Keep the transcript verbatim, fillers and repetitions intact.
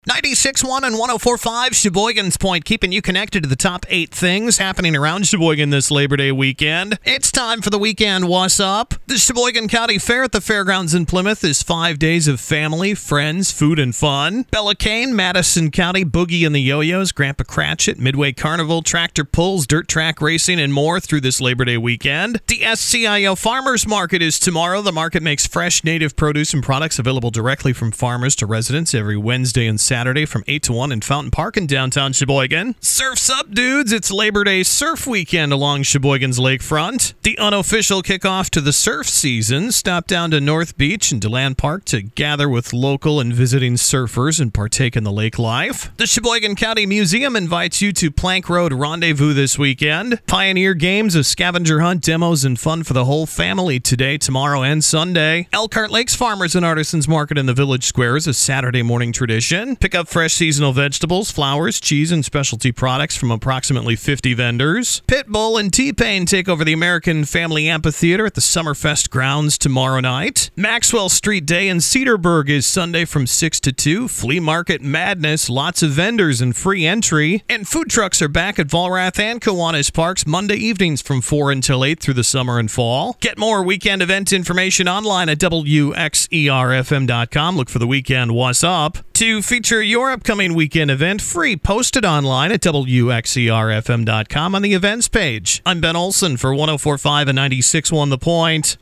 ninety-six point one and one oh four point five Sheboygan's Point, keeping you connected to the top eight things happening around Sheboygan this Labor Day weekend. It's time for the weekend What's Up. The Sheboygan County Fair at the Fairgrounds in Plymouth is five days of family, friends, food, and fun. Bella Cane, Madison County, Boogie and the Yo-Yos, Grandpa Cratchit, Midway Carnival, tractor pulls, dirt track racing, and more through this Labor Day weekend. The S C I O Farmers Market is tomorrow. The market makes fresh native produce and products available directly from farmers to residents every Wednesday and Saturday from eight to one in Fountain Park in downtown Sheboygan. Surf's up, dudes. It's Labor Day surf weekend along Sheboygan's lakefront. The unofficial kickoff to the surf season. Stop down to North Beach and DeLand Park to gather with local and visiting surfers and partake in the lake life. The Sheboygan County Museum invites you to Plank Road Rendezvous this weekend. Pioneer games, a scavenger hunt, demos, and fun for the whole family today, tomorrow, and Sunday. Elkhart Lakes Farmers and Artisans Market in the Village Square is a Saturday morning tradition. Pick up fresh seasonal vegetables, flowers, cheese, and specialty products from approximately fifty vendors. Pitbull and T-Pain take over the American Family Amphitheater at the Summerfest grounds tomorrow night. Maxwell Street Day in Cedarburg is Sunday from six to two. Flea Market Madness, lots of vendors and free entry. And food trucks are back at Valrath and Kiwanis Parks Monday evenings from four until eight through the summer and fall. Get more weekend event information online at W X E R F M dot com. Look for the weekend What's Up. To feature your upcoming weekend event, free, post it online at W X E R F M dot com on the events page. I'm Ben Olson for one oh four point five and ninety-six point one The Point.